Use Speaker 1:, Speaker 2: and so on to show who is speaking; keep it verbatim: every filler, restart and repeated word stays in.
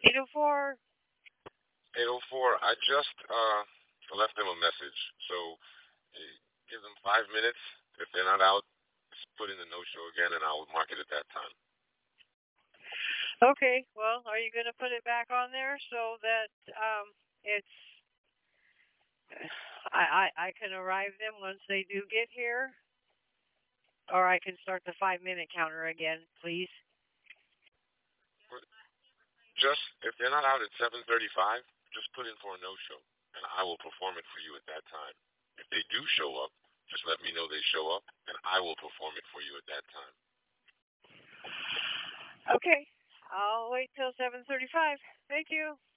Speaker 1: eight oh four.
Speaker 2: eight oh four. I just uh left them a message. So eh, give them five minutes. If they're not out, just put in the no show again, and I'll mark it at that time.
Speaker 1: Okay, well, are you going to put it back on there so that um, it's I, I I can arrive them once they do get here, or I can start the five minute counter again, please.
Speaker 2: Just if they're not out at seven thirty-five, just put in for a no show, and I will perform it for you at that time. If they do show up, just let me know they show up, and I will perform it for you at that time.
Speaker 1: Okay, I'll wait till seven thirty-five. Thank you.